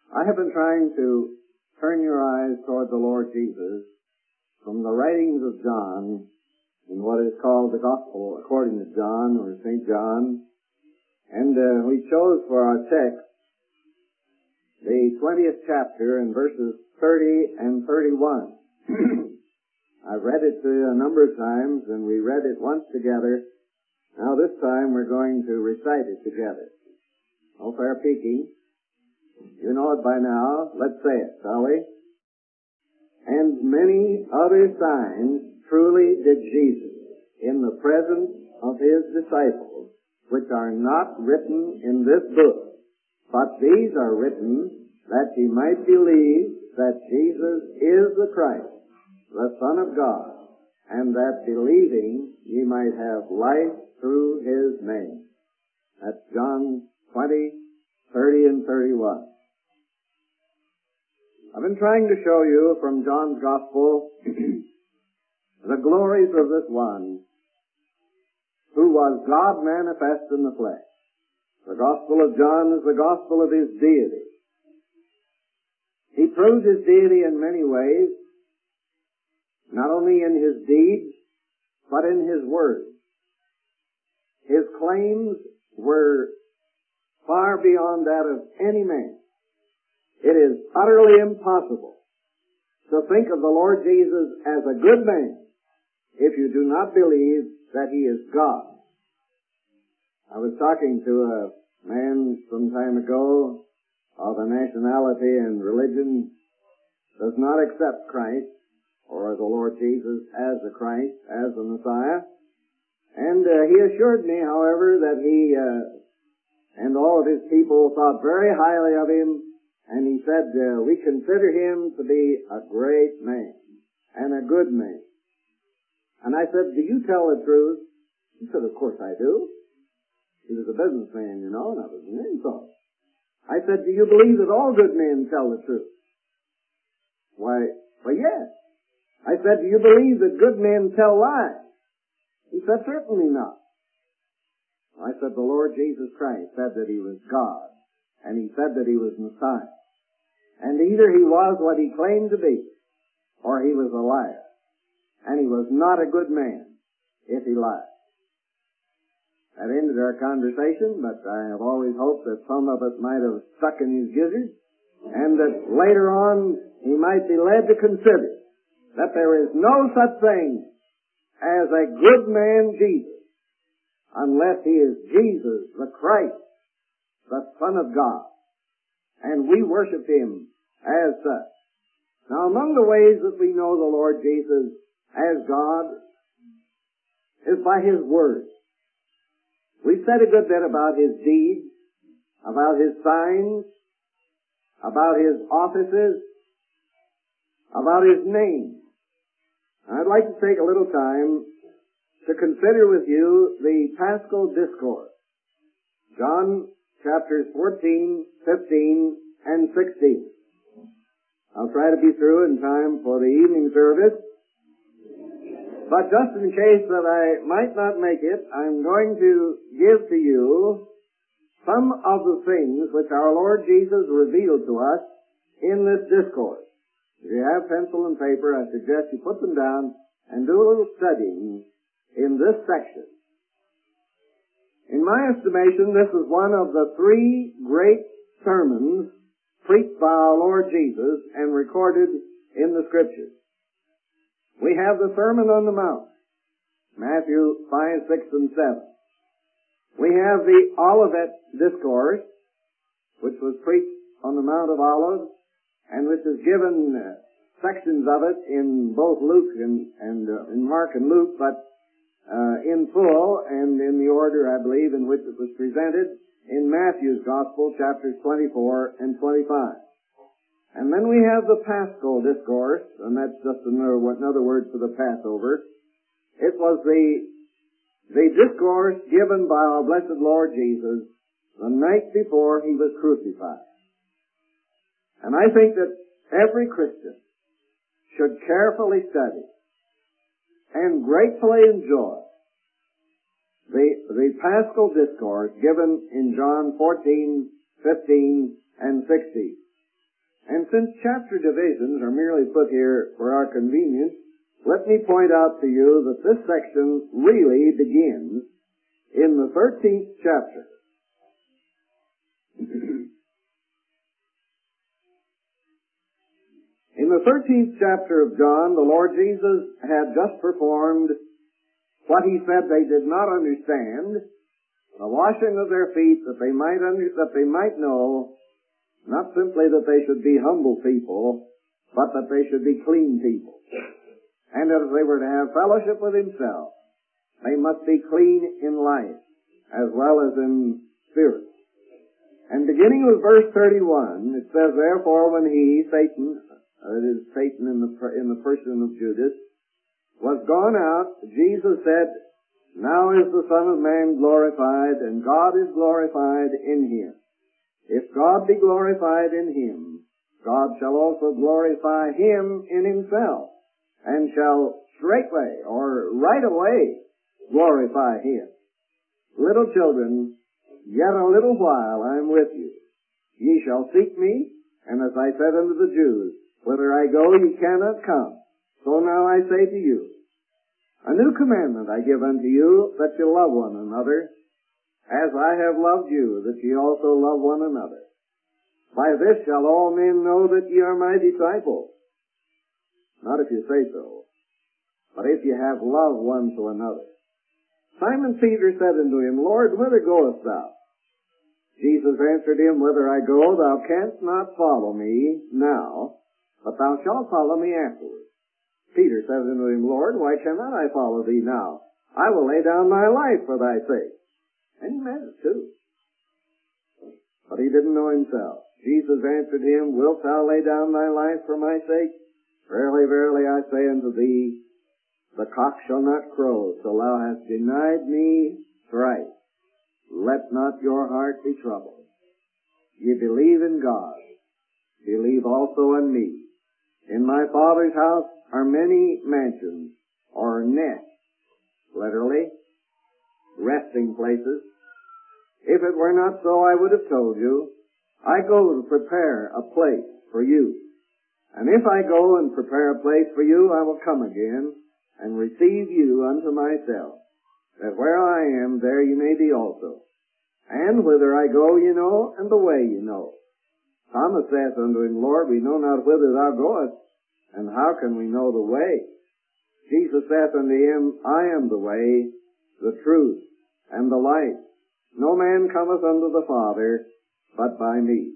I have been trying to turn your eyes toward the Lord Jesus from the writings of John in what is called the Gospel according to John, or St. John. And we chose for our text the 20th chapter in verses 30 and 31. I've read it a number of times, and we read it once together. Now this time we're going to recite it together. No fair peeking. You know it by now. Let's say it, shall we? And many other signs truly did Jesus in the presence of his disciples, which are not written in this book, but these are written that ye might believe that Jesus is the Christ, the Son of God, and that believing ye might have life through his name. That's John 20, 30 and 31. I've been trying to show you from John's Gospel the glories of this one who was God manifest in the flesh. The Gospel of John is the gospel of his deity. He proved his deity in many ways, not only in his deeds, but in his words. His claims were far beyond that of any man. It is utterly impossible to think of the Lord Jesus as a good man if you do not believe that he is God. I was talking to a man some time ago of a nationality and religion does not accept Christ or the Lord Jesus as the Christ, as the Messiah. And he assured me, however, that he and all of his people thought very highly of him. And he said, we consider him to be a great man and a good man. And I said, do you tell the truth? He said, of course I do. He was a businessman, you know, and I was an insult. I said, do you believe that all good men tell the truth? Why, yes. I said, do you believe that good men tell lies? He said, certainly not. I said, the Lord Jesus Christ said that he was God, and he said that he was Messiah. And either he was what he claimed to be, or he was a liar. And he was not a good man if he lied. That ended our conversation, but I have always hoped that some of us might have stuck in his gizzard, and that later on he might be led to consider that there is no such thing as a good man Jesus, unless he is Jesus, the Christ, the Son of God. And we worship him as such. Now, among the ways that we know the Lord Jesus as God is by his word. We've said a good bit about his deeds, about his signs, about his offices, about his name. I'd like to take a little time to consider with you the Paschal Discourse. John chapters 14, 15, and 16. I'll try to be through in time for the evening service. But just in case that I might not make it, I'm going to give to you some of the things which our Lord Jesus revealed to us in this discourse. If you have pencil and paper, I suggest you put them down and do a little studying in this section. In my estimation, this is one of the three great sermons preached by our Lord Jesus and recorded in the Scriptures. We have the Sermon on the Mount, Matthew 5, 6, and 7. We have the Olivet Discourse, which was preached on the Mount of Olives, and which is given sections of it in both Luke and in Mark and Luke, but in full and in the order, I believe, in which it was presented in Matthew's Gospel, chapters 24 and 25. And then we have the Paschal Discourse, and that's just another word for the Passover. It was the discourse given by our blessed Lord Jesus the night before he was crucified. And I think that every Christian should carefully study and gratefully enjoy the Paschal Discourse given in John 14, 15, and 16. And since chapter divisions are merely put here for our convenience, let me point out to you that this section really begins in the 13th chapter. In the 13th chapter of John, the Lord Jesus had just performed what he said they did not understand, the washing of their feet, that they might know, not simply that they should be humble people, but that they should be clean people. And if they were to have fellowship with himself, they must be clean in life as well as in spirit. And beginning with verse 31, it says, therefore when he, Satan, it is Satan in the person of Judas, was gone out, Jesus said, now is the Son of Man glorified, and God is glorified in him. If God be glorified in him, God shall also glorify him in himself, and shall straightway, or right away, glorify him. Little children, yet a little while I am with you. Ye shall seek me, and as I said unto the Jews, whither I go ye cannot come. So now I say to you, a new commandment I give unto you, that ye love one another, as I have loved you, that ye also love one another. By this shall all men know that ye are my disciples. Not if you say so, but if ye have love one to another. Simon Peter said unto him, Lord, whither goest thou? Jesus answered him, whither I go, thou canst not follow me now, but thou shalt follow me afterwards. Peter said unto him, Lord, why cannot I follow thee now? I will lay down my life for thy sake. And he meant it too. But he didn't know himself. Jesus answered him, wilt thou lay down thy life for my sake? Verily, verily, I say unto thee, the cock shall not crow till thou hast denied me thrice. Let not your heart be troubled. Ye believe in God, believe also in me. In my Father's house are many mansions, or nests, literally, resting places. If it were not so, I would have told you, I go to prepare a place for you. And if I go and prepare a place for you, I will come again and receive you unto myself, that where I am, there you may be also. And whither I go, you know, and the way you know. Thomas saith unto him, Lord, we know not whither thou goest, and how can we know the way? Jesus saith unto him, I am the way, the truth, and the life. No man cometh unto the Father, but by me.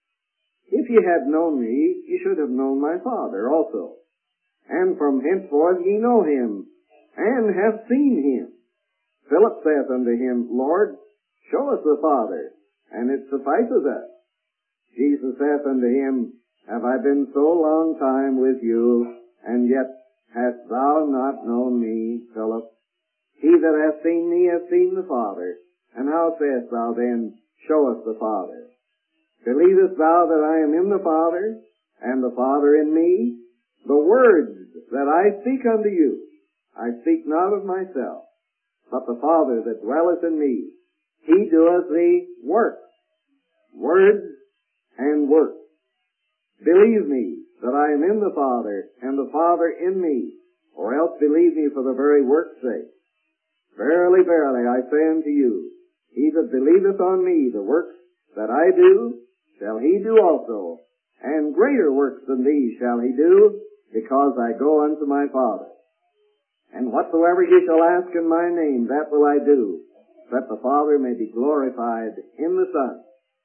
If ye had known me, ye should have known my Father also. And from henceforth ye know him, and have seen him. Philip saith unto him, Lord, show us the Father, and it sufficeth us. Jesus saith unto him, have I been so long time with you, and yet hast thou not known me, Philip? He that hath seen me hath seen the Father. And how sayest thou then, show us the Father? Believest thou that I am in the Father, and the Father in me? The words that I speak unto you, I speak not of myself, but the Father that dwelleth in me, he doeth the work. Words and work. Believe me that I am in the Father, and the Father in me, or else believe me for the very work's sake. Verily, verily, I say unto you, he that believeth on me, the works that I do, shall he do also, and greater works than these shall he do, because I go unto my Father. And whatsoever ye shall ask in my name, that will I do, that the Father may be glorified in the Son.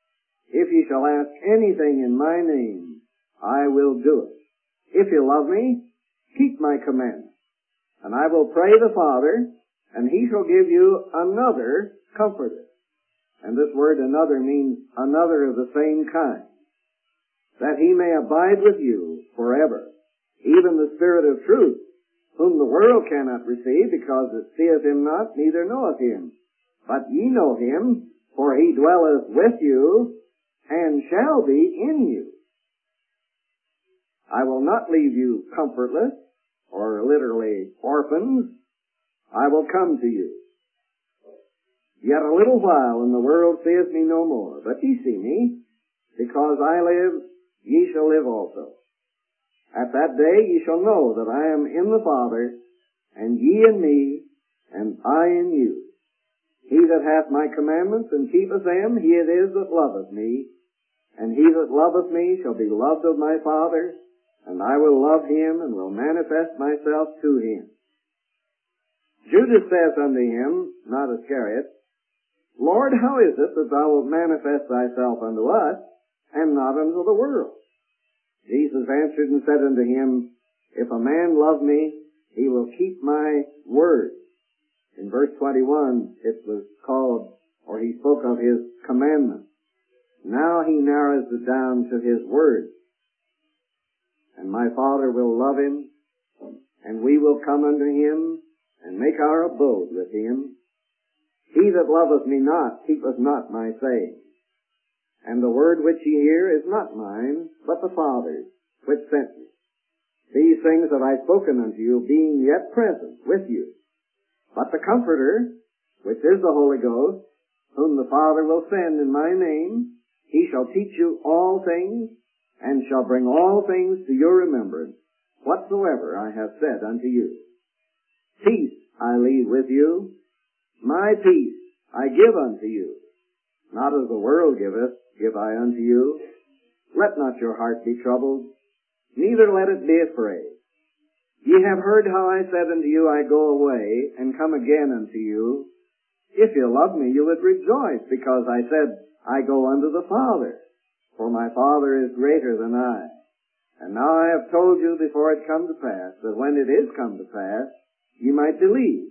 If ye shall ask anything in my name, I will do it. If ye love me, keep my commandments. And I will pray the Father, and he shall give you another Comforter. And this word another means another of the same kind, that he may abide with you forever, even the Spirit of truth, whom the world cannot receive, because it seeth him not, neither knoweth him. But ye know him, for he dwelleth with you, and shall be in you. I will not leave you comfortless, or literally orphans. I will come to you. Yet a little while, and the world seeth me no more. But ye see me, because I live, ye shall live also. At that day ye shall know that I am in the Father, and ye in me, and I in you. He that hath my commandments and keepeth them, he it is that loveth me. And he that loveth me shall be loved of my Father, and I will love him, and will manifest myself to him. Judas says unto him, not Iscariot, Lord, how is it that thou wilt manifest thyself unto us, and not unto the world? Jesus answered and said unto him, If a man love me, he will keep my word. In verse 21, it was called, or he spoke of his commandment. Now he narrows it down to his word. And my Father will love him, and we will come unto him, and make our abode with him. He that loveth me not keepeth not my saying. And the word which ye hear is not mine, but the Father's, which sent me. These things have I spoken unto you, being yet present with you. But the Comforter, which is the Holy Ghost, whom the Father will send in my name, he shall teach you all things, and shall bring all things to your remembrance, whatsoever I have said unto you. Peace I leave with you, my peace I give unto you. Not as the world giveth, give I unto you. Let not your heart be troubled, neither let it be afraid. Ye have heard how I said unto you, I go away, and come again unto you. If you love me, you would rejoice, because I said, I go unto the Father, for my Father is greater than I. And now I have told you before it come to pass, that when it is come to pass, ye might believe.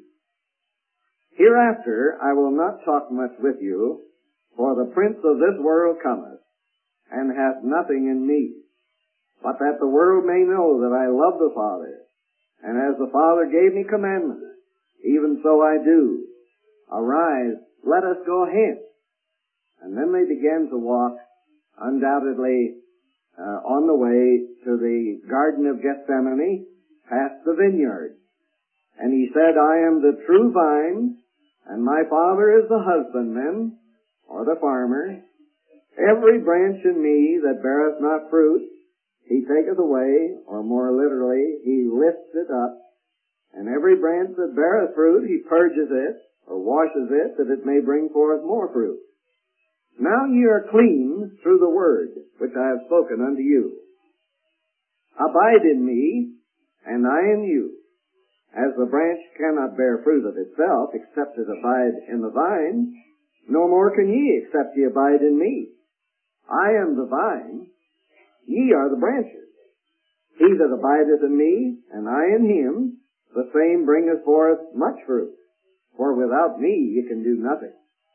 Hereafter I will not talk much with you, for the prince of this world cometh, and hath nothing in me. But that the world may know that I love the Father, and as the Father gave me commandments, even so I do. Arise, let us go hence. And then they began to walk, undoubtedly on the way to the Garden of Gethsemane, past the vineyard. And he said, I am the true vine, and my Father is the husbandman, or the farmer. Every branch in me that beareth not fruit, he taketh away, or more literally, he lifts it up. And every branch that beareth fruit, he purges it, or washes it, that it may bring forth more fruit. Now ye are clean through the word which I have spoken unto you. Abide in me, and I in you. As the branch cannot bear fruit of itself, except it abide in the vine, no more can ye, except ye abide in me. I am the vine, ye are the branches. He that abideth in me, and I in him, the same bringeth forth much fruit. For without me ye can do nothing.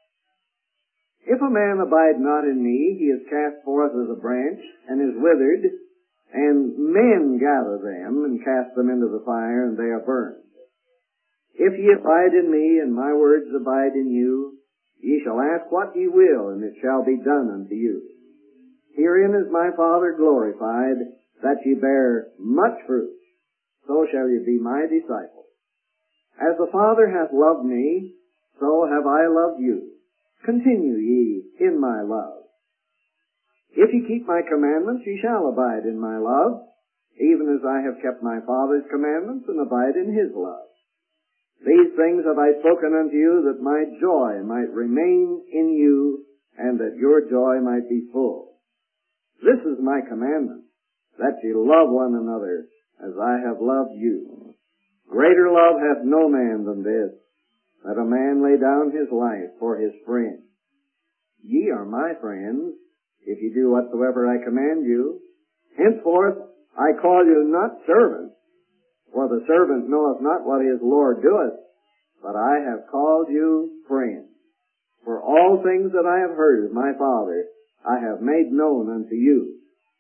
If a man abide not in me, he is cast forth as a branch, and is withered, and men gather them, and cast them into the fire, and they are burned. If ye abide in me, and my words abide in you, ye shall ask what ye will, and it shall be done unto you. Herein is my Father glorified, that ye bear much fruit. So shall ye be my disciples. As the Father hath loved me, so have I loved you. Continue ye in my love. If ye keep my commandments, ye shall abide in my love, even as I have kept my Father's commandments, and abide in his love. These things have I spoken unto you, that my joy might remain in you, and that your joy might be full. This is my commandment, that ye love one another, as I have loved you. Greater love hath no man than this, that a man lay down his life for his friend. Ye are my friends, if ye do whatsoever I command you. Henceforth I call you not servants, for the servant knoweth not what his Lord doeth, but I have called you friends. For all things that I have heard of my Father, I have made known unto you.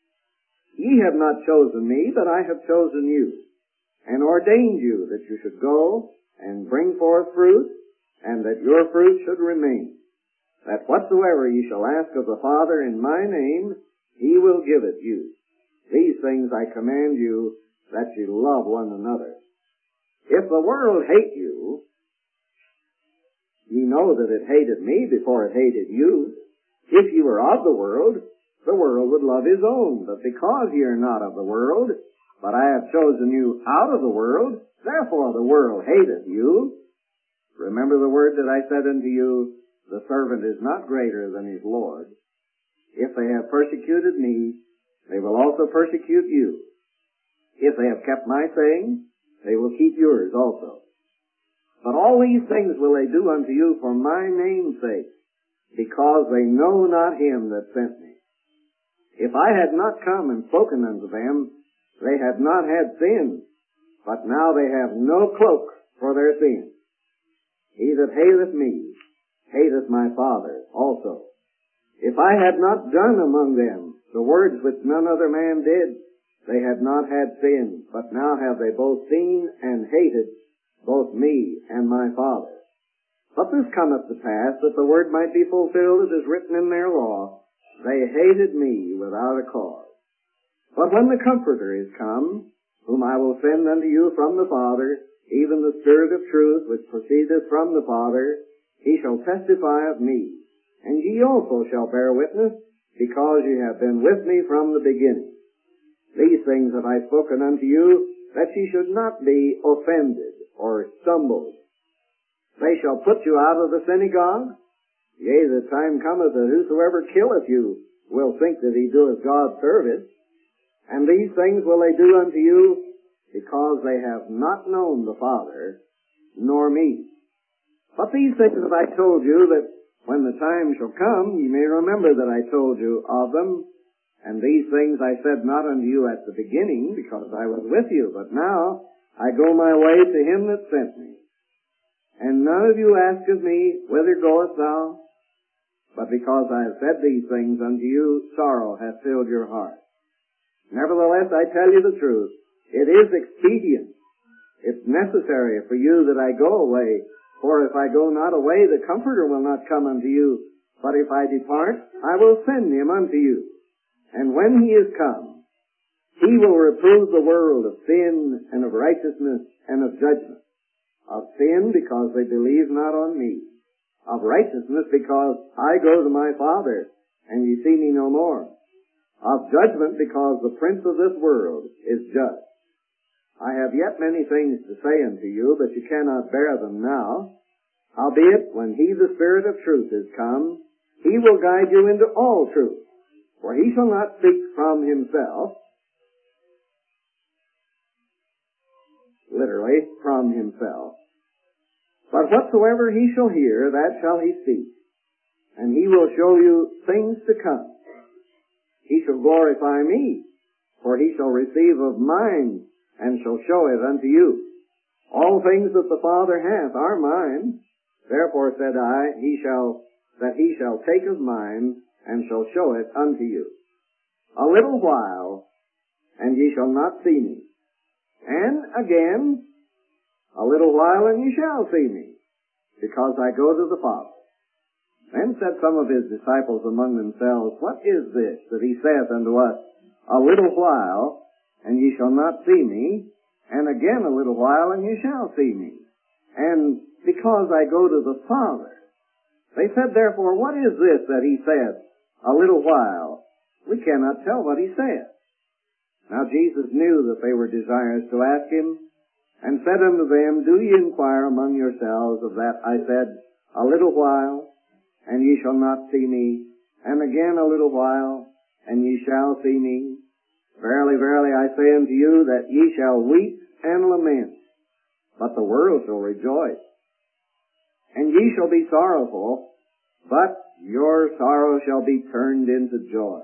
Ye have not chosen me, but I have chosen you, and ordained you that you should go and bring forth fruit, and that your fruit should remain, that whatsoever ye shall ask of the Father in my name, he will give it you. These things I command you, that ye love one another. If the world hate you, ye know that it hated me before it hated you. If you were of the world, the world would love his own. But because ye are not of the world, but I have chosen you out of the world, therefore the world hateth you. Remember the word that I said unto you, the servant is not greater than his Lord. If they have persecuted me, they will also persecute you. If they have kept my sayings, they will keep yours also. But all these things will they do unto you for my name's sake, because they know not him that sent me. If I had not come and spoken unto them, they had not had sin, but now they have no cloak for their sin. He that hateth me, hateth my Father also. If I had not done among them the words which none other man did, they had not had sin, but now have they both seen and hated both me and my Father. But this cometh to pass, that the word might be fulfilled that is written in their law, they hated me without a cause. But when the Comforter is come, whom I will send unto you from the Father, even the Spirit of truth, which proceedeth from the Father, he shall testify of me. And ye also shall bear witness, because ye have been with me from the beginning. These things have I spoken unto you, that ye should not be offended or stumbled. They shall put you out of the synagogue. Yea, the time cometh that whosoever killeth you will think that he doeth God service. And these things will they do unto you, because they have not known the Father, nor me. But these things have I told you, that when the time shall come, ye may remember that I told you of them. And these things I said not unto you at the beginning, because I was with you. But now I go my way to him that sent me. And none of you asketh me, whither goest thou? But because I have said these things unto you, sorrow hath filled your heart. Nevertheless, I tell you the truth. It is expedient. It's necessary for you that I go away. For if I go not away, the Comforter will not come unto you. But if I depart, I will send him unto you. And when he is come, he will reprove the world of sin and of righteousness and of judgment. Of sin, because they believe not on me. Of righteousness, because I go to my Father, and ye see me no more. Of judgment, because the prince of this world is just. I have yet many things to say unto you, but you cannot bear them now. Howbeit, when he, the Spirit of truth, is come, he will guide you into all truth. For he shall not speak from himself, literally, from himself, but whatsoever he shall hear, that shall he speak. And he will show you things to come. He shall glorify me, for he shall receive of mine, and shall show it unto you. All things that the Father hath are mine. Therefore said I, that he shall take of mine, and shall show it unto you. A little while, and ye shall not see me. And again, a little while, and ye shall see me, because I go to the Father. Then said some of his disciples among themselves, What is this that he saith unto us, A little while, and ye shall not see me, and again a little while, and ye shall see me, and because I go to the Father. They said, therefore, what is this that he saith, a little while? We cannot tell what he saith. Now Jesus knew that they were desirous to ask him, and said unto them, Do ye inquire among yourselves of that I said, A little while, and ye shall not see me, and again a little while, and ye shall see me? Verily, verily, I say unto you, that ye shall weep and lament, but the world shall rejoice. And ye shall be sorrowful, but your sorrow shall be turned into joy.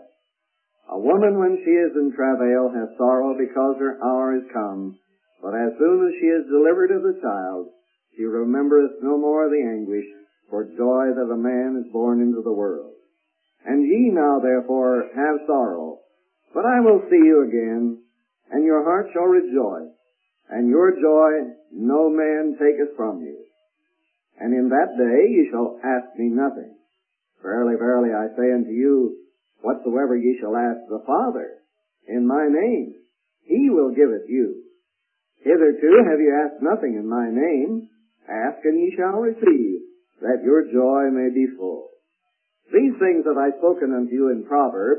A woman, when she is in travail, hath sorrow, because her hour is come. But as soon as she is delivered of the child, she remembereth no more the anguish, for joy that a man is born into the world. And ye now therefore have sorrow, but I will see you again, and your heart shall rejoice, and your joy no man taketh from you. And in that day ye shall ask me nothing. Verily, verily, I say unto you, whatsoever ye shall ask the Father in my name, he will give it you. Hitherto have ye asked nothing in my name. Ask, and ye shall receive, that your joy may be full. These things have I spoken unto you in Proverbs,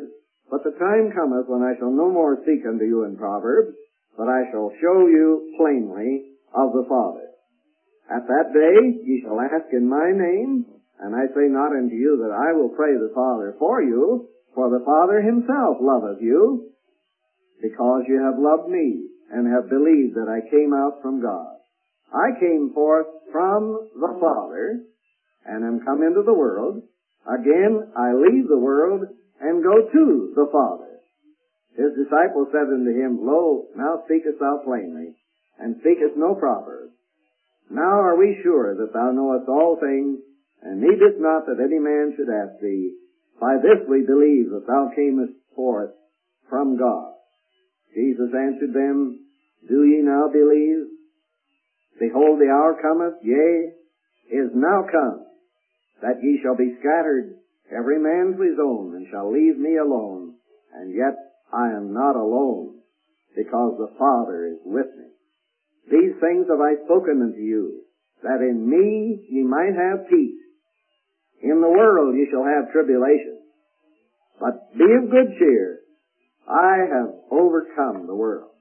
But the time cometh when I shall no more seek unto you in Proverbs, but I shall show you plainly of the Father. At that day ye shall ask in my name, and I say not unto you that I will pray the Father for you, for the Father himself loveth you, because you have loved me, and have believed that I came out from God. I came forth from the Father, and am come into the world. Again I leave the world, and go to the Father. His disciples said unto him, Lo, now speakest thou plainly, and speakest no proverb. Now are we sure that thou knowest all things, and needest not that any man should ask thee. By this we believe that thou camest forth from God. Jesus answered them, Do ye now believe? Behold, the hour cometh, yea, is now come, that ye shall be scattered, every man to his own, and shall leave me alone. And yet I am not alone, because the Father is with me. These things have I spoken unto you, that in me ye might have peace. In the world ye shall have tribulation. But be of good cheer. I have overcome the world.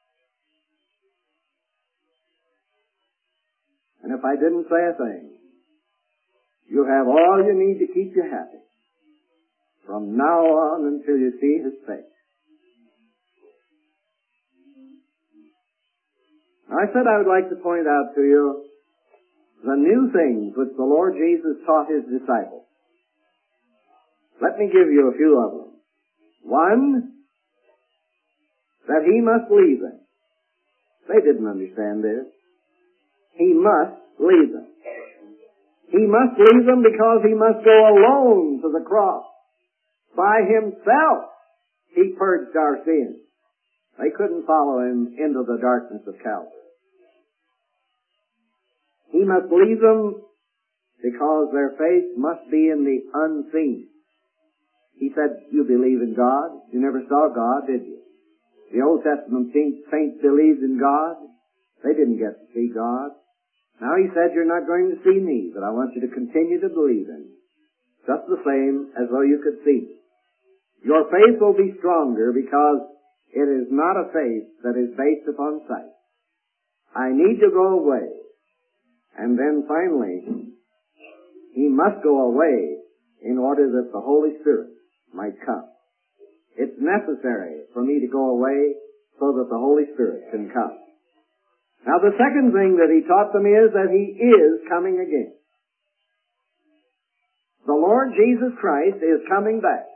And if I didn't say a thing, you have all you need to keep you happy from now on until you see His face. I said I would like to point out to you the new things which the Lord Jesus taught His disciples. Let me give you a few of them. One, that He must leave them. They didn't understand this. He must leave them. He must leave them because He must go alone to the cross. By Himself He purged our sins. They couldn't follow Him into the darkness of Calvary. He must leave them because their faith must be in the unseen. He said, you believe in God. You never saw God, did you? The Old Testament saints believed in God. They didn't get to see God. Now He said, you're not going to see me, but I want you to continue to believe in me. Just the same as though you could see me. Your faith will be stronger because it is not a faith that is based upon sight. I need to go away. And then finally, He must go away in order that the Holy Spirit might come. It's necessary for me to go away so that the Holy Spirit can come. Now the second thing that He taught them is that He is coming again. The Lord Jesus Christ is coming back.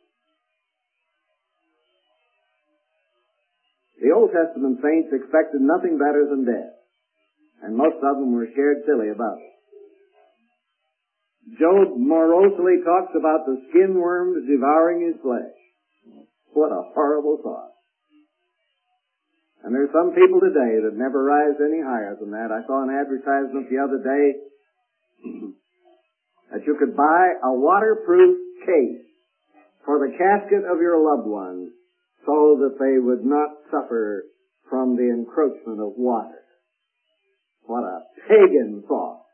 The Old Testament saints expected nothing better than death, and most of them were scared silly about it. Job morosely talks about the skin worms devouring his flesh. What a horrible thought. And there's some people today that never rise any higher than that. I saw an advertisement the other day that you could buy a waterproof case for the casket of your loved ones so that they would not suffer from the encroachment of water. What a pagan thought.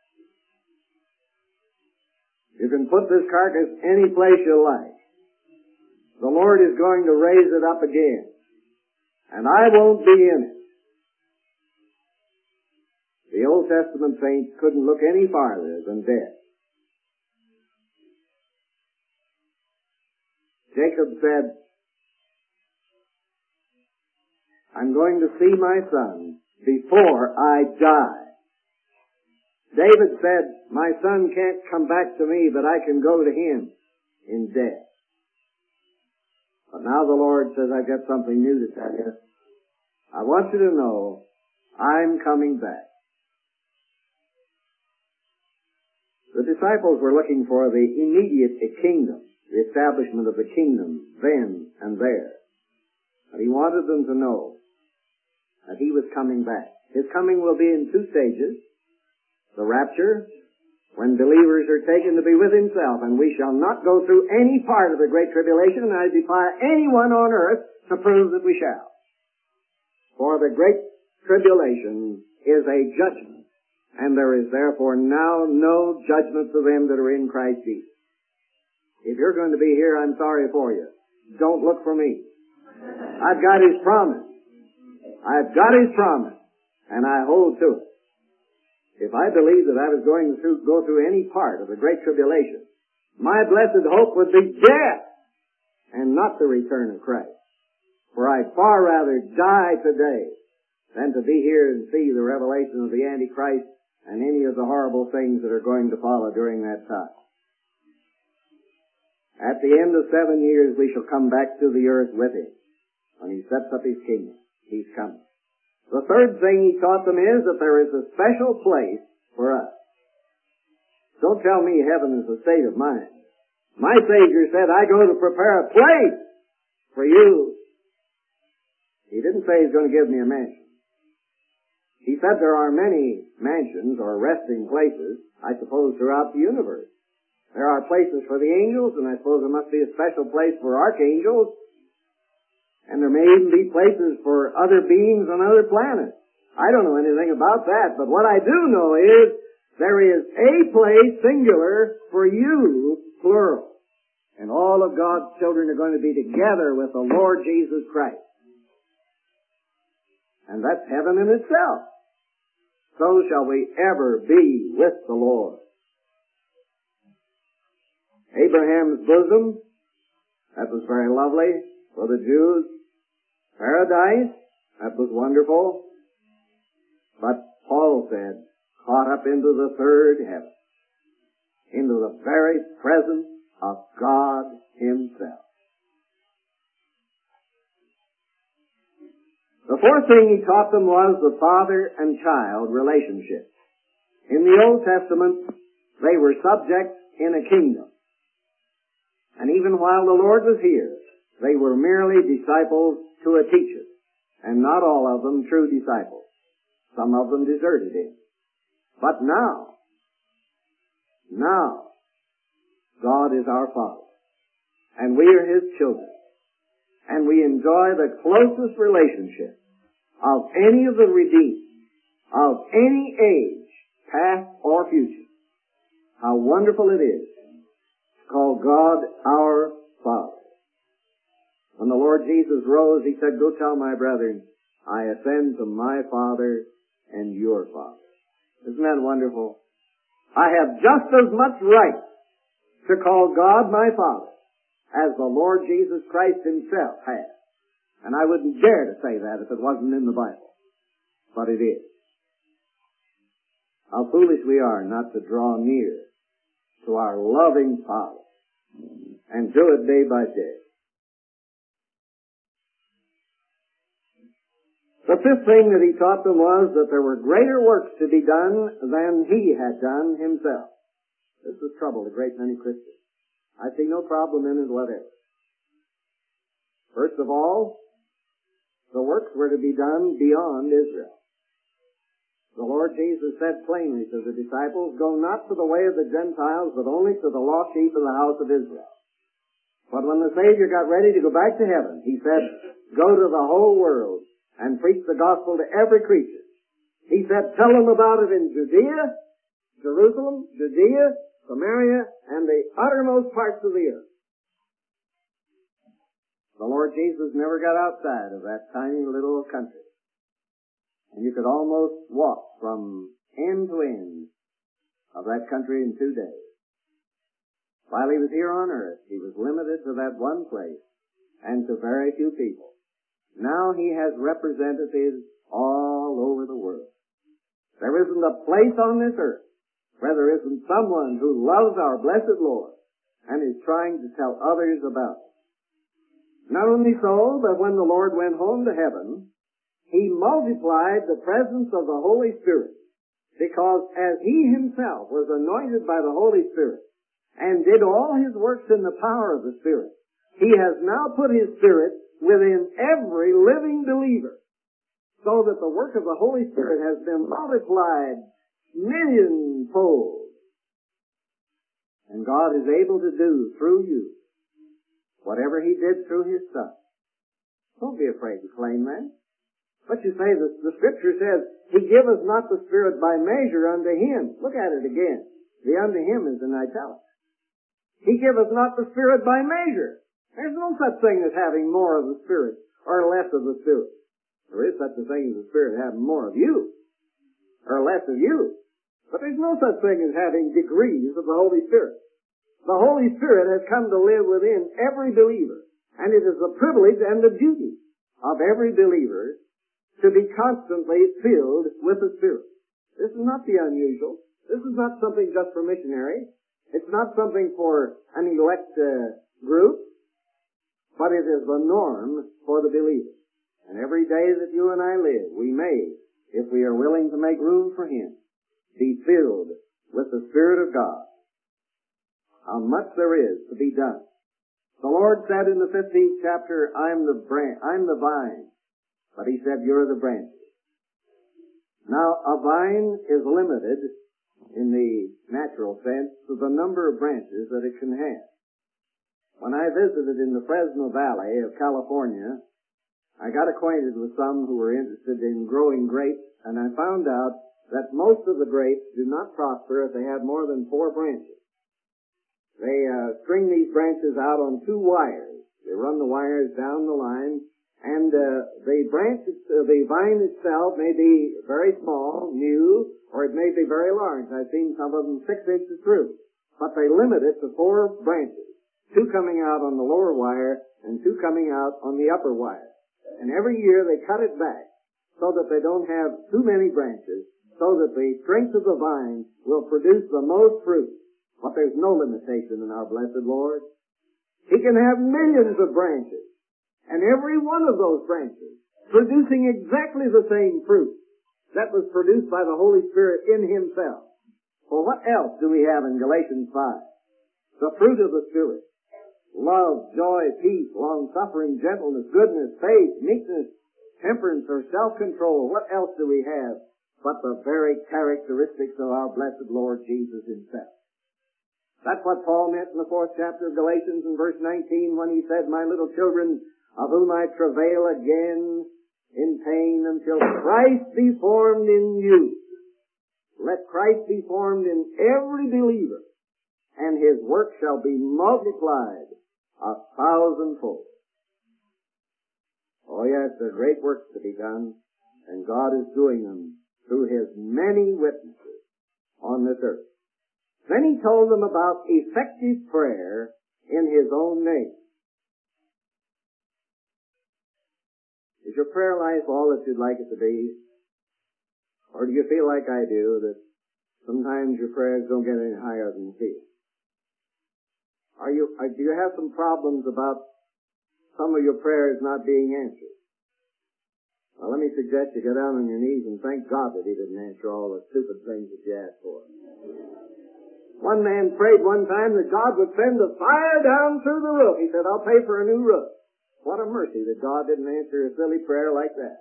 You can put this carcass any place you like. The Lord is going to raise it up again, and I won't be in it. The Old Testament saints couldn't look any farther than death. Jacob said, I'm going to see my son before I die. David said, my son can't come back to me, but I can go to him in death. But now the Lord says, I've got something new to tell you. I want you to know, I'm coming back. The disciples were looking for the immediate kingdom, the establishment of the kingdom then and there. But He wanted them to know that He was coming back. His coming will be in two stages. The rapture, when believers are taken to be with Himself, and we shall not go through any part of the Great Tribulation, and I defy anyone on earth to prove that we shall. For the Great Tribulation is a judgment, and there is therefore now no judgment to them that are in Christ Jesus. If you're going to be here, I'm sorry for you. don't look for me. I've got His promise. I've got His promise, and I hold to it. If I believed that I was going to go through any part of the Great Tribulation, my blessed hope would be death and not the return of Christ. For I'd far rather die today than to be here and see the revelation of the Antichrist and any of the horrible things that are going to follow during that time. At the end of 7 years, we shall come back to the earth with Him. When He sets up His kingdom, He's coming. The third thing He taught them is that there is a special place for us. Don't tell me heaven is a state of mind. My Savior said, I go to prepare a place for you. He didn't say He's going to give me a mansion. He said there are many mansions or resting places, I suppose, throughout the universe. There are places for the angels, and I suppose there must be a special place for archangels. And there may even be places for other beings on other planets. I don't know anything about that, but what I do know is there is a place, singular, for you, plural. And all of God's children are going to be together with the Lord Jesus Christ. And that's heaven in itself. So shall we ever be with the Lord. Abraham's bosom, that was very lovely for the Jews. Paradise, that was wonderful. But Paul said, caught up into the third heaven, into the very presence of God Himself. The fourth thing He taught them was the father and child relationship. In the Old Testament, they were subjects in a kingdom. And even while the Lord was here, they were merely disciples to a teacher, and not all of them true disciples. Some of them deserted Him. But now, God is our Father, and we are His children, and we enjoy the closest relationship of any of the redeemed, of any age, past or future. How wonderful it is to call God our Father. When the Lord Jesus rose, He said, go tell my brethren, I ascend to my Father and your Father. Isn't that wonderful? I have just as much right to call God my Father as the Lord Jesus Christ Himself has. And I wouldn't dare to say that if it wasn't in the Bible. But it is. How foolish we are not to draw near to our loving Father and do it day by day. The fifth thing that He taught them was that there were greater works to be done than He had done Himself. This has troubled a great many Christians. I see no problem in it whatever. First of all, the works were to be done beyond Israel. The Lord Jesus said plainly to the disciples, go not to the way of the Gentiles, but only to the lost sheep of the house of Israel. But when the Savior got ready to go back to heaven, He said, go to the whole world and preach the gospel to every creature. He said, tell them about it in Judea, Jerusalem, Judea, Samaria, and the uttermost parts of the earth. The Lord Jesus never got outside of that tiny little country. And you could almost walk from end to end of that country in 2 days. While He was here on earth, He was limited to that one place and to very few people. Now He has representatives all over the world. There isn't a place on this earth where there isn't someone who loves our blessed Lord and is trying to tell others about it. Not only so, but when the Lord went home to heaven, He multiplied the presence of the Holy Spirit, because as He Himself was anointed by the Holy Spirit and did all His works in the power of the Spirit, He has now put His Spirit within every living believer, so that the work of the Holy Spirit has been multiplied millionfold. And God is able to do through you whatever He did through His Son. Don't be afraid to claim that. But you say that the Scripture says, He giveth not the Spirit by measure unto Him. Look at it again. The unto Him is in italics. He giveth not the Spirit by measure. There's no such thing as having more of the Spirit or less of the Spirit. There is such a thing as the Spirit having more of you or less of you. But there's no such thing as having degrees of the Holy Spirit. The Holy Spirit has come to live within every believer, and it is the privilege and the duty of every believer to be constantly filled with the Spirit. This is not the unusual. This is not something just for missionaries. It's not something for an elect group, but it is the norm for the believer. And every day that you and I live, we may, if we are willing to make room for Him, be filled with the Spirit of God. How much there is to be done. The Lord said in the 15th chapter, I'm the vine. But He said, you're the branches. Now, a vine is limited in the natural sense to the number of branches that it can have. When I visited in the Fresno Valley of California, I got acquainted with some who were interested in growing grapes, and I found out that most of the grapes do not prosper if they have more than 4 branches. They string these branches out on 2 wires. They run the wires down the line, and the vine itself may be very small, new, or it may be very large. I've seen some of them 6 inches through. But they limit it to 4 branches, 2 coming out on the lower wire and 2 coming out on the upper wire. And every year they cut it back so that they don't have too many branches, so that the strength of the vine will produce the most fruit. But there's no limitation in our blessed Lord. He can have millions of branches, and every one of those branches producing exactly the same fruit that was produced by the Holy Spirit in Himself. Well, what else do we have in Galatians 5? The fruit of the Spirit. Love, joy, peace, long-suffering, gentleness, goodness, faith, meekness, temperance, or self-control. What else do we have but the very characteristics of our blessed Lord Jesus Himself? That's what Paul meant in the 4th chapter of Galatians in verse 19 when he said, my little children, of whom I travail again in pain until Christ be formed in you. Let Christ be formed in every believer, and His work shall be multiplied 1,000-fold. Oh yes, there are great works to be done, and God is doing them through His many witnesses on this earth. Then He told them about effective prayer in His own name. Is your prayer life all that you'd like it to be? Or do you feel like I do, that sometimes your prayers don't get any higher than you feel? Do you have some problems about some of your prayers not being answered? Well, let me suggest you go down on your knees and thank God that He didn't answer all the stupid things that you asked for. One man prayed one time that God would send the fire down through the roof. He said, I'll pay for a new roof. What a mercy that God didn't answer a silly prayer like that.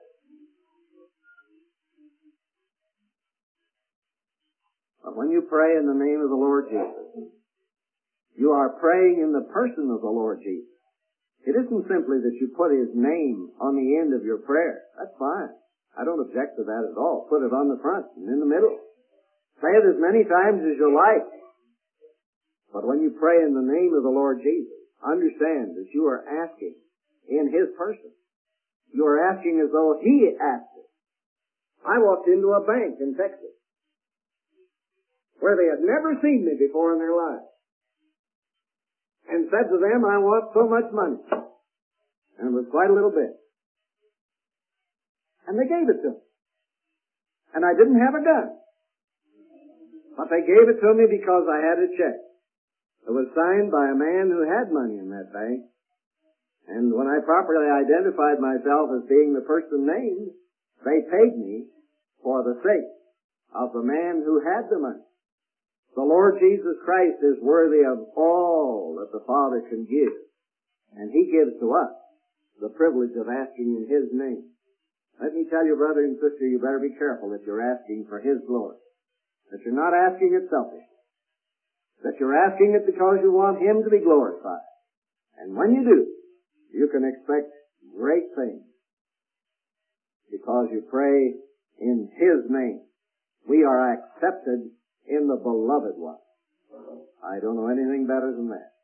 But when you pray in the name of the Lord Jesus, you are praying in the person of the Lord Jesus. It isn't simply that you put His name on the end of your prayer. That's fine. I don't object to that at all. Put it on the front and in the middle. Say it as many times as you like. But when you pray in the name of the Lord Jesus, understand that you are asking in His person. You are asking as though He asked it. I walked into a bank in Texas where they had never seen me before in their lives and said to them, I want so much money. And it was quite a little bit. And they gave it to me. And I didn't have a gun. But they gave it to me because I had a check. It was signed by a man who had money in that bank. And when I properly identified myself as being the person named, they paid me for the sake of the man who had the money. The Lord Jesus Christ is worthy of all that the Father can give. And He gives to us the privilege of asking in His name. Let me tell you, brother and sister, you better be careful that you're asking for His glory. That you're not asking it selfishly. That you're asking it because you want Him to be glorified. And when you do, you can expect great things. Because you pray in His name. We are accepted in the Beloved One. I don't know anything better than that.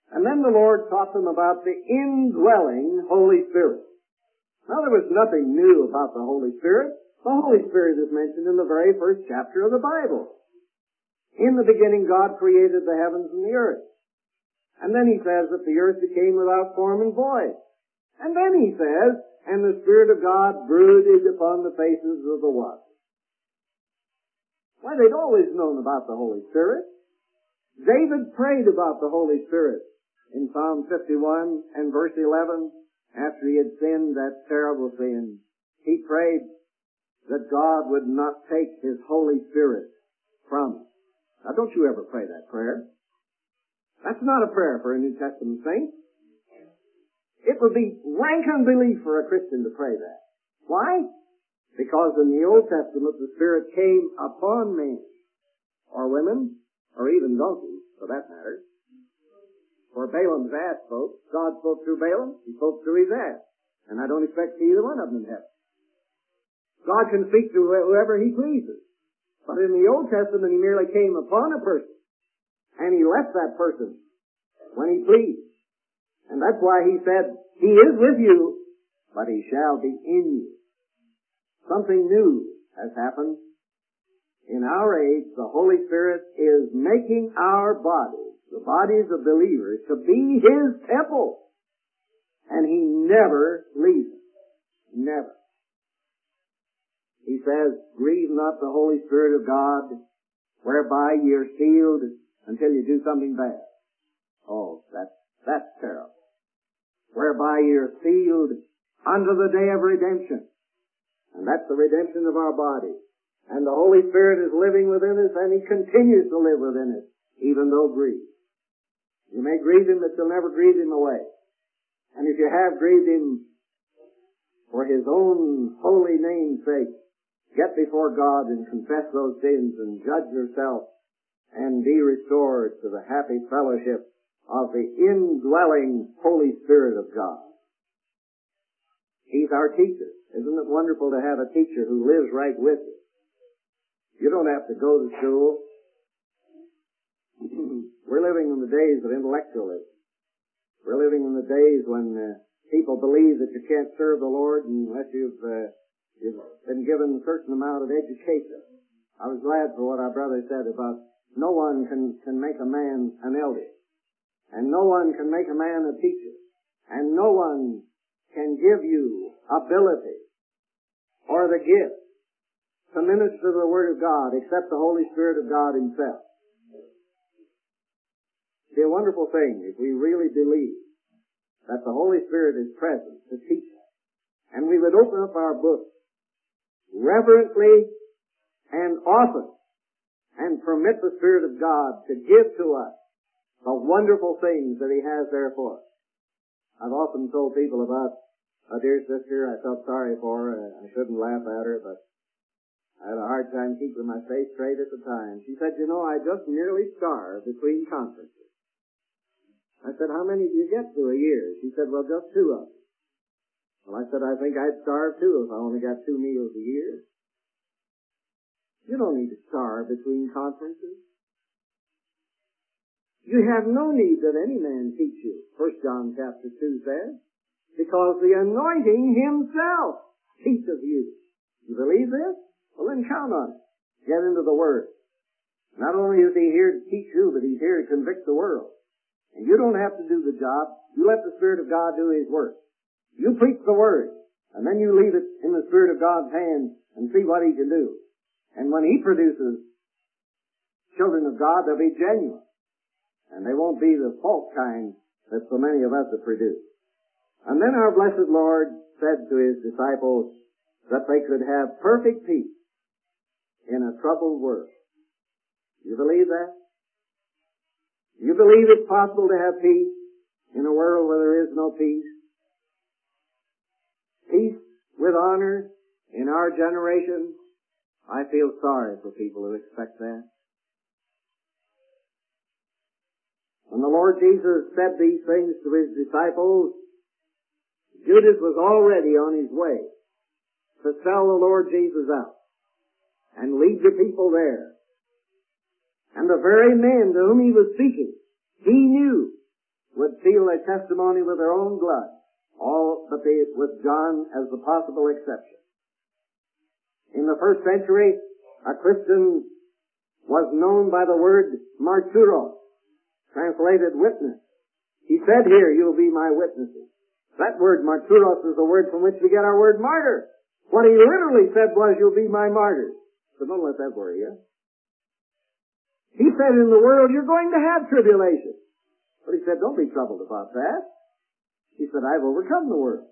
And then the Lord taught them about the indwelling Holy Spirit. Now there was nothing new about the Holy Spirit. The Holy Spirit is mentioned in the very first chapter of the Bible. In the beginning God created the heavens and the earth. And then he says that the earth became without form and void. And then he says, and the Spirit of God brooded upon the faces of the waters. Why, they'd always known about the Holy Spirit. David prayed about the Holy Spirit in Psalm 51 and verse 11. After he had sinned that terrible sin, he prayed that God would not take His Holy Spirit from us. Now, don't you ever pray that prayer. That's not a prayer for a New Testament saint. It would be rank unbelief for a Christian to pray that. Why? Because in the Old Testament, the Spirit came upon men, or women, or even donkeys, for that matter. For Balaam's ass spoke. God spoke through Balaam. He spoke through his ass. And I don't expect to see either one of them in heaven. God can speak to whoever He pleases. But in the Old Testament, He merely came upon a person. And He left that person when He pleased. And that's why He said, He is with you, but He shall be in you. Something new has happened. In our age, the Holy Spirit is making our bodies, the bodies of believers, to be His temple. And He never leaves us. Never. He says, grieve not the Holy Spirit of God, whereby ye are sealed until you do something bad. Oh, that's terrible. Whereby ye are sealed unto the day of redemption. And that's the redemption of our body. And the Holy Spirit is living within us, and He continues to live within us, even though grieved. You may grieve Him, but you'll never grieve Him away. And if you have grieved Him for His own holy name's sake, get before God and confess those sins and judge yourself and be restored to the happy fellowship of the indwelling Holy Spirit of God. He's our teacher. Isn't it wonderful to have a teacher who lives right with you? You don't have to go to school. We're living in the days of intellectualism. We're living in the days when people believe that you can't serve the Lord unless you've been given a certain amount of education. I was glad for what our brother said about no one can make a man an elder. And no one can make a man a teacher. And no one can give you ability or the gift to minister the Word of God except the Holy Spirit of God Himself. It'd be a wonderful thing if we really believe that the Holy Spirit is present to teach us. And we would open up our books reverently and often and permit the Spirit of God to give to us the wonderful things that He has there for us. I've often told people about a dear sister I felt sorry for. I shouldn't laugh at her, but I had a hard time keeping my face straight at the time. She said, I just nearly starved between conferences. I said, how many do you get to a year? She said, well, just 2 of them. Well, I said, I think I'd starve too if I only got 2 meals a year. You don't need to starve between conferences. You have no need that any man teach you, 1 John chapter 2 says, because the anointing Himself teaches you. You believe this? Well, then count on it. Get into the Word. Not only is He here to teach you, but He's here to convict the world. And you don't have to do the job. You let the Spirit of God do His work. You preach the Word, and then you leave it in the Spirit of God's hands and see what He can do. And when He produces children of God, they'll be genuine. And they won't be the false kind that so many of us have produced. And then our blessed Lord said to His disciples that they could have perfect peace in a troubled world. You believe that? You believe it's possible to have peace in a world where there is no peace? Peace with honor in our generation? I feel sorry for people who expect that. When the Lord Jesus said these things to His disciples, Judas was already on his way to sell the Lord Jesus out and lead the people there. And the very men to whom He was speaking, He knew would seal their testimony with their own blood, all but with John as the possible exception. In the first century, a Christian was known by the word martyros, translated witness. He said here, "You'll be my witnesses." That word martyros is the word from which we get our word martyr. What he literally said was, "You'll be my martyrs." So don't let that worry you. He said in the world, you're going to have tribulation. But he said, don't be troubled about that. He said, I've overcome the world.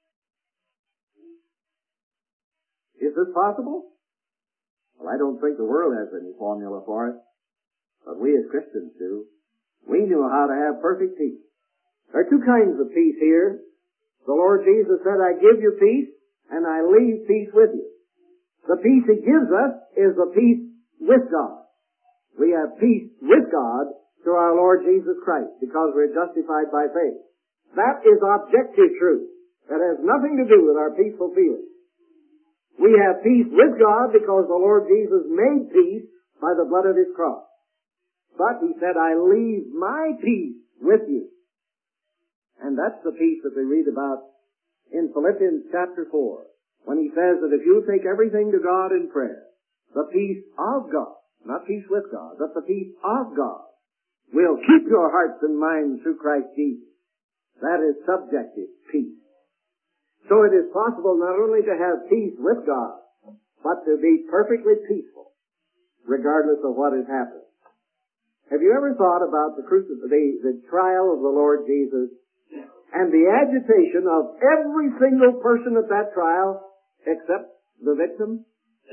Is this possible? Well, I don't think the world has any formula for it, but we as Christians do. We know how to have perfect peace. There are two kinds of peace here. The Lord Jesus said, I give you peace, and I leave peace with you. The peace He gives us is the peace with God. We have peace with God through our Lord Jesus Christ because we're justified by faith. That is objective truth. That has nothing to do with our peaceful feelings. We have peace with God because the Lord Jesus made peace by the blood of His cross. But He said, I leave my peace with you. And that's the peace that we read about in Philippians chapter 4, when he says that if you take everything to God in prayer, the peace of God, not peace with God, but the peace of God, will keep your hearts and minds through Christ Jesus. That is subjective peace. So it is possible not only to have peace with God, but to be perfectly peaceful, regardless of what has happened. Have you ever thought about the trial of the Lord Jesus and the agitation of every single person at that trial except the victim?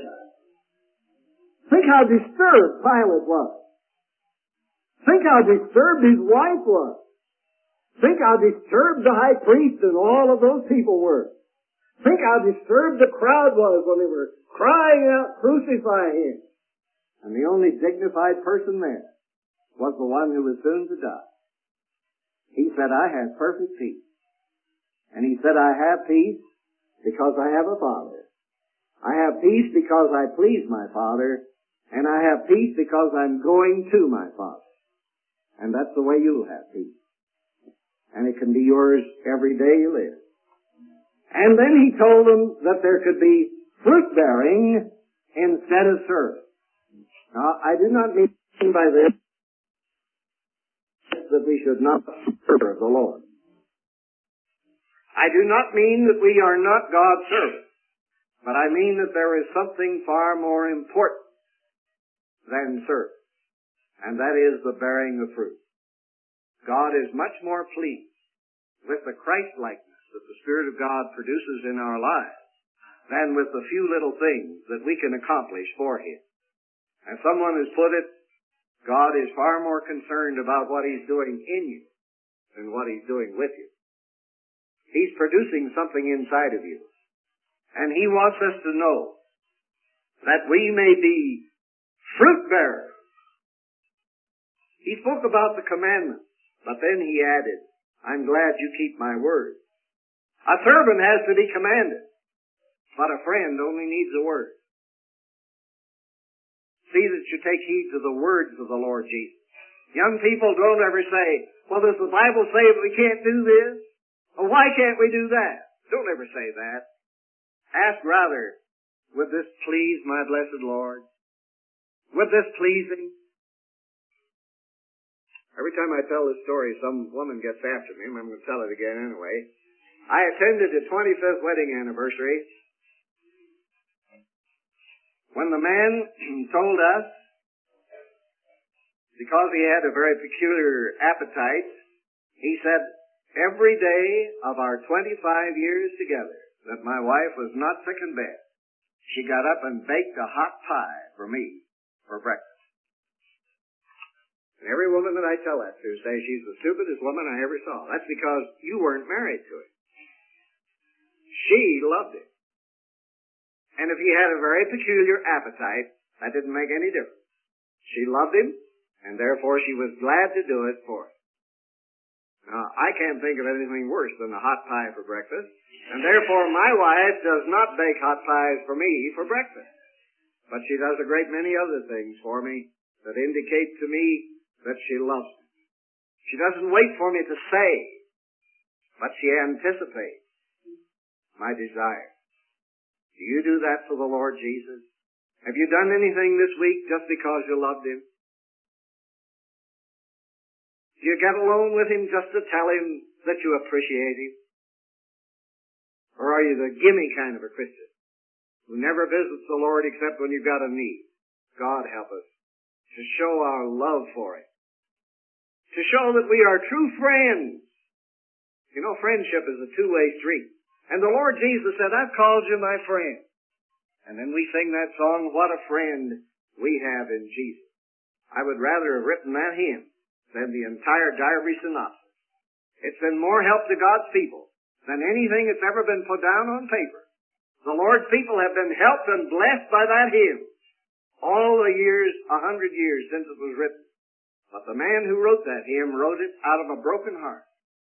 Think how disturbed Pilate was. Think how disturbed his wife was. Think how disturbed the high priest and all of those people were. Think how disturbed the crowd was when they were crying out, crucify him. And the only dignified person there was the one who was soon to die. He said, I have perfect peace. And he said, I have peace because I have a Father. I have peace because I please my Father. And I have peace because I'm going to my Father. And that's the way you'll have peace. And it can be yours every day you live. And then he told them that there could be fruit-bearing instead of service. Now, I do not mean by this that we should not serve the Lord. I do not mean that we are not God's servants, but I mean that there is something far more important than service, and that is the bearing of fruit. God is much more pleased with the Christ-likeness that the Spirit of God produces in our lives than with the few little things that we can accomplish for Him. As someone has put it, God is far more concerned about what He's doing in you than what He's doing with you. He's producing something inside of you. And He wants us to know that we may be fruit bearers. He spoke about the commandments, but then He added, I'm glad you keep my word. A servant has to be commanded, but a friend only needs a word. See that you take heed to the words of the Lord Jesus. Young people don't ever say, well, does the Bible say that we can't do this? Or why can't we do that? Don't ever say that. Ask rather, would this please my blessed Lord? Would this please Him? Every time I tell this story, some woman gets after me, and I'm going to tell it again anyway. I attended the 25th wedding anniversary when the man told us, because he had a very peculiar appetite, he said, every day of our 25 years together that my wife was not sick in bed, she got up and baked a hot pie for me for breakfast. And every woman that I tell that to says she's the stupidest woman I ever saw. That's because you weren't married to him. She loved him. And if he had a very peculiar appetite, that didn't make any difference. She loved him, and therefore she was glad to do it for him. Now, I can't think of anything worse than a hot pie for breakfast, and therefore my wife does not bake hot pies for me for breakfast. But she does a great many other things for me that indicate to me that she loves me. She doesn't wait for me to say, but she anticipates my desire. Do you do that for the Lord Jesus? Have you done anything this week just because you loved Him? Do you get alone with Him just to tell Him that you appreciate Him? Or are you the gimme kind of a Christian who never visits the Lord except when you've got a need? God help us to show our love for Him. To show that we are true friends. You know, friendship is a two-way street. And the Lord Jesus said, I've called you my friend. And then we sing that song, What a Friend We Have in Jesus. I would rather have written that hymn than the entire diary synopsis. It's been more help to God's people than anything that's ever been put down on paper. The Lord's people have been helped and blessed by that hymn all the years, 100 years since it was written. But the man who wrote that hymn wrote it out of a broken heart.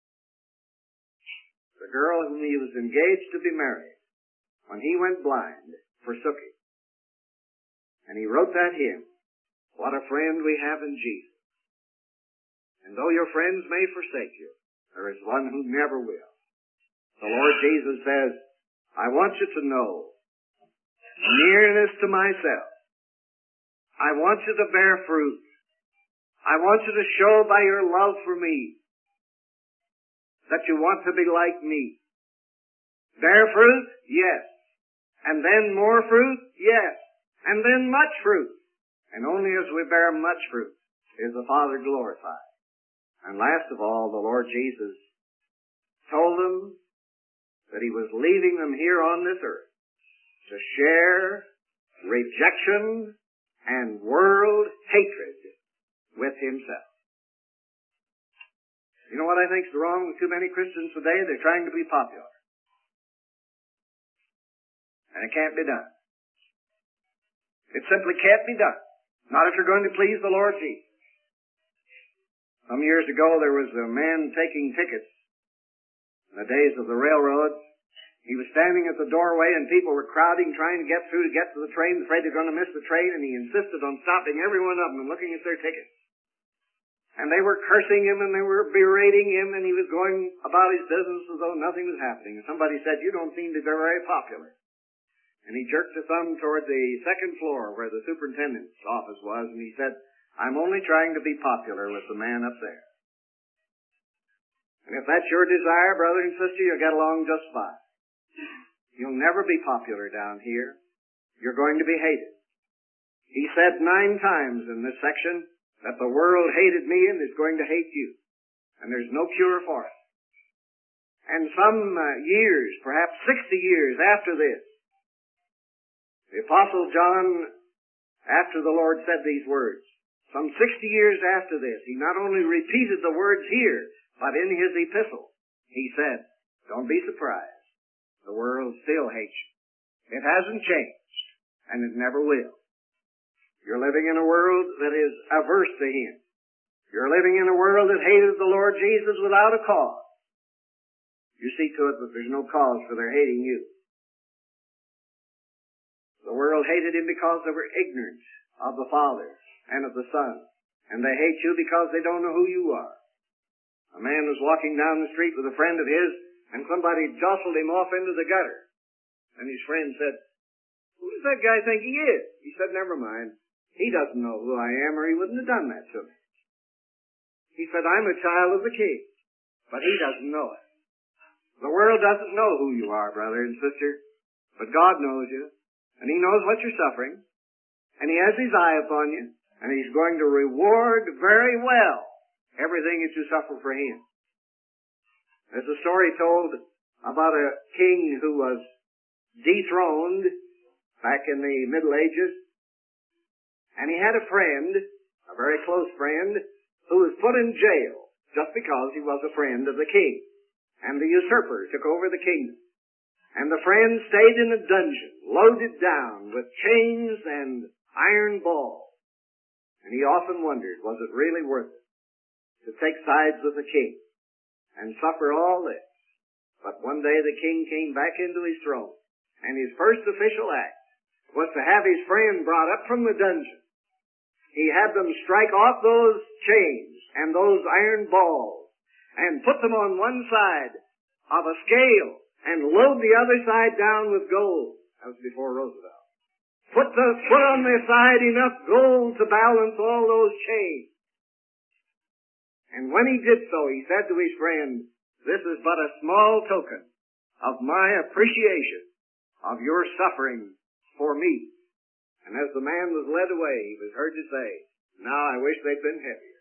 The girl whom he was engaged to be married, when he went blind, forsook him. And he wrote that hymn, What a Friend We Have in Jesus. And though your friends may forsake you, there is one who never will. The Lord Jesus says, I want you to know nearness to myself. I want you to bear fruit. I want you to show by your love for me that you want to be like me. Bear fruit? Yes. And then more fruit? Yes. And then much fruit. And only as we bear much fruit is the Father glorified. And last of all, the Lord Jesus told them that He was leaving them here on this earth to share rejection and world hatred with Himself. You know what I think's wrong with too many Christians today? They're trying to be popular. And it can't be done. It simply can't be done. Not if you're going to please the Lord Jesus. Some years ago, there was a man taking tickets in the days of the railroad. He was standing at the doorway and people were crowding, trying to get through to get to the train, afraid they're going to miss the train, and he insisted on stopping every one of them and looking at their tickets. And they were cursing him and they were berating him, and he was going about his business as though nothing was happening. And somebody said, you don't seem to be very popular. And he jerked a thumb toward the second floor where the superintendent's office was, and he said, I'm only trying to be popular with the man up there. And if that's your desire, brother and sister, you'll get along just fine. You'll never be popular down here. You're going to be hated. He said 9 times in this section that the world hated me and is going to hate you. And there's no cure for it. And some years, perhaps 60 years after this, the Apostle John, after the Lord said these words, some 60 years after this, he not only repeated the words here, but in his epistle, he said, don't be surprised. The world still hates you. It hasn't changed, and it never will. You're living in a world that is averse to Him. You're living in a world that hated the Lord Jesus without a cause. You see to it that there's no cause for their hating you. The world hated Him because they were ignorant of the Father and of the Son. And they hate you because they don't know who you are. A man was walking down the street with a friend of his, and somebody jostled him off into the gutter. And his friend said, who does that guy think he is? He said, never mind. He doesn't know who I am, or he wouldn't have done that to me. He said, I'm a child of the King, but he doesn't know it. The world doesn't know who you are, brother and sister, but God knows you, and He knows what you're suffering, and He has His eye upon you, and He's going to reward very well everything that you suffer for Him. There's a story told about a king who was dethroned back in the Middle Ages, and he had a friend, a very close friend, who was put in jail just because he was a friend of the king. And the usurper took over the kingdom. And the friend stayed in a dungeon, loaded down with chains and iron balls. And he often wondered, was it really worth it to take sides with the king and suffer all this? But one day the king came back into his throne, and his first official act was to have his friend brought up from the dungeon. He had them strike off those chains and those iron balls and put them on one side of a scale and load the other side down with gold. That was before Roosevelt. Put on the side enough gold to balance all those chains. And when he did so, he said to his friend, "This is but a small token of my appreciation of your suffering for me." And as the man was led away, he was heard to say, "Now I wish they'd been heavier."